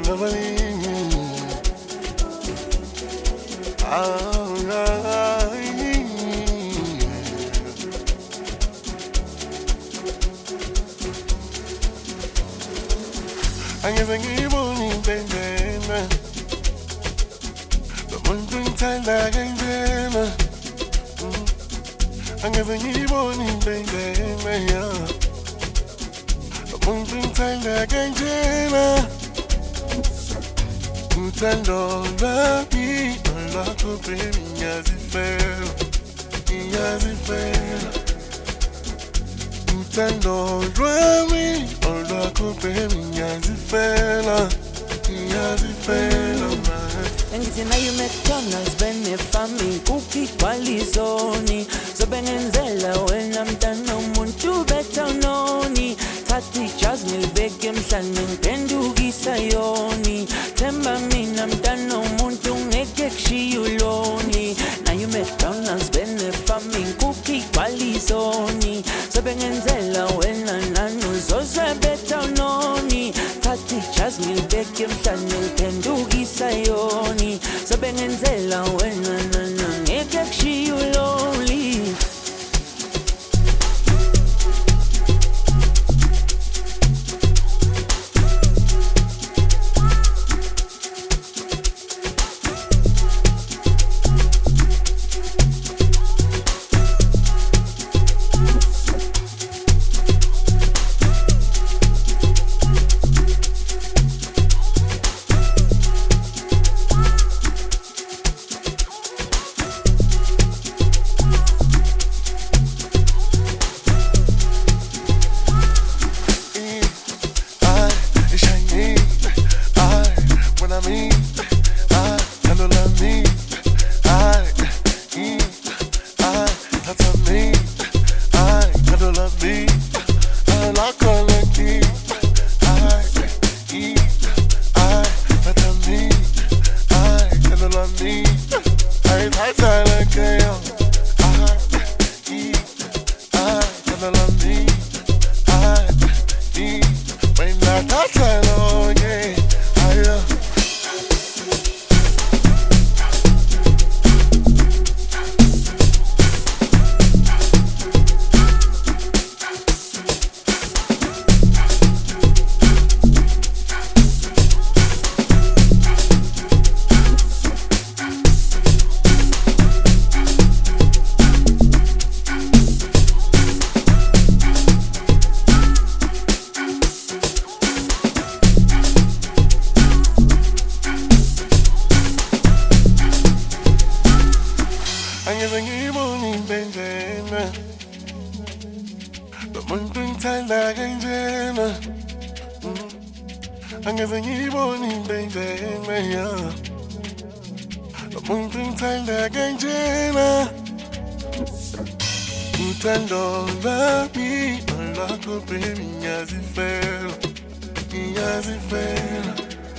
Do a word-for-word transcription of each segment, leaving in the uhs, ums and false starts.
Angeze ngibone impendena Nomuntu ngithanda kanjena Angeze ngibone impendena Nomuntu ngithanda kanjena Uthando lwami olwakho baby ngiyazifela ngiyazifela Uthando lwami olwakho baby ngiyazifela ngiyazifela Ngithi nayo McDonald's benefami cookie kwalizoni Sobengenzela wena mntana umuntu betha unoni Thathi ijazi ngilibeke emhlane ngiphendukisa yoni Themba mina mntana umuntu ngeke kushiya uloni Nayo McDonald's benefami cookie kwalizoni Sobengenzela wena nani uzozwe betha unoni Thathi ijazi ngilibeke emhlane ngiphendukisa yoni Sobengenzela wena nana ngeke kushiya uloni Angeze ngibone impendena Nomuntu ngithanda kanjena Angeze ngibone impendena Nomuntu ngithanda kanjena Uthando lwami olwakho baby ngiyazifela ngiyazifela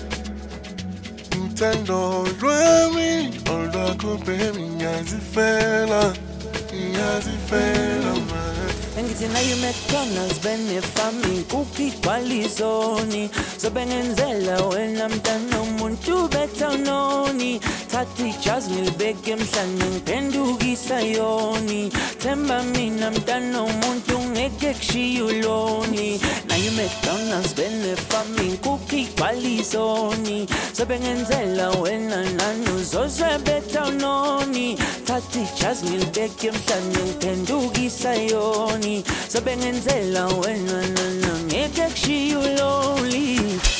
Uthando lwami olwakho baby ngiyazifela ngiyazifela Ngithi nayo McDonald's benefami cookie kwalizoni Sobengenzela wena mntana umuntu betha unoni Thathi ijazi ngilibeke emhlane ngiphendukisa yoni Themba mina mntana umuntu ngeke kushiya uloni Nayo McDonald's benefami cookie kwalizoni Sobengenzela wena nani uzozwe betha unoni Thathi ijazi ngilibeke emhlane ngiphendukisa yoni Sobengenzela wena nana ngeke kushiya uloni